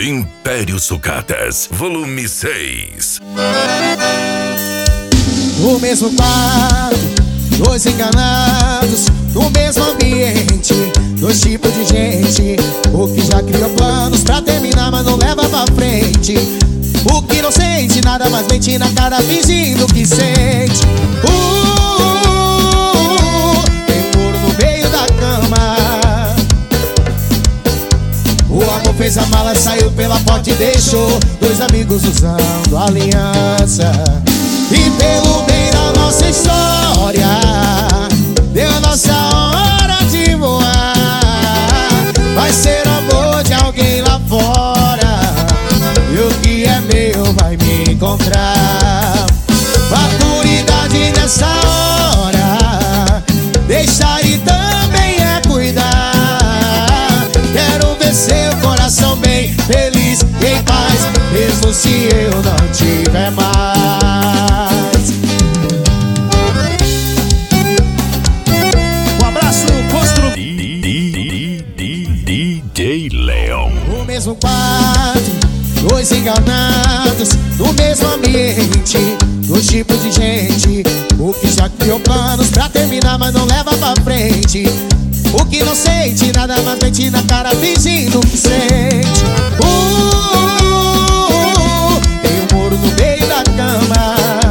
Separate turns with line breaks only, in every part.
Império Sucatas, volume 6.
No mesmo quarto, dois enganados. No mesmo ambiente, dois tipos de gente. O que já criou planos pra terminar, mas não leva pra frente. O que não sente nada, mas mente na cara fingindo que sente. Tem muro no meio da cama. O amor fez a mala, saiu pela porta e deixou dois amigos usando aliança. E pelo bem da nossa história, deu a nossa hora de voar. Vai ser amor de alguém lá fora, e o que é meu vai me encontrar. Maturidade nessa hora, deixar e também é cuidar. Quero ver seu coração bem feliz e em paz, mesmo se eu não tiver mais.
DJ Leão.
No mesmo quarto, dois enganados. No mesmo ambiente, dois tipos de gente. O que já criou planos pra terminar, mas não leva pra frente. O que não sente nada, mas mente na cara fingindo que sente. Tem um muro no meio da cama.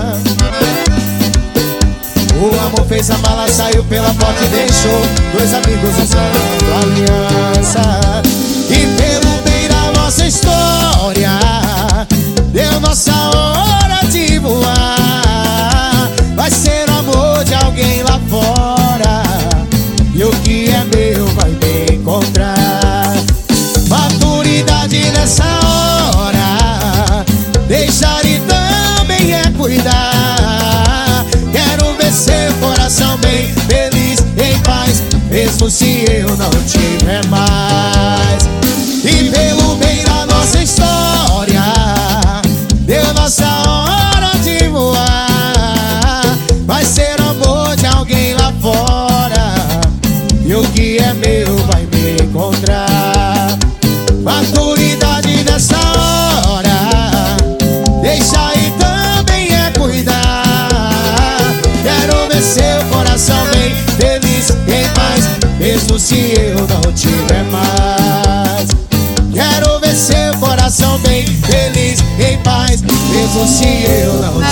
O amor fez a mala, saiu pela porta e deixou dois amigos usando aliança. E pelo bem da nossa história, deu nossa hora de voar. Vai ser amor de alguém lá fora, e o que é meu vai me encontrar. Maturidade nessa hora, deixar e também é cuidar. Quero ver seu coração bem feliz, em paz, mesmo se eu não tiver mais. E pelo bem da nossa história, deu nossa hora de voar. Vai ser amor de alguém lá fora, e o que é meu vai me encontrar. Maturidade nessa hora, deixar e também é cuidar. Quero ver seu coração bem feliz, em paz, mesmo se eu não tiver mais. Quero ver seu coração bem feliz, em paz, mesmo se eu não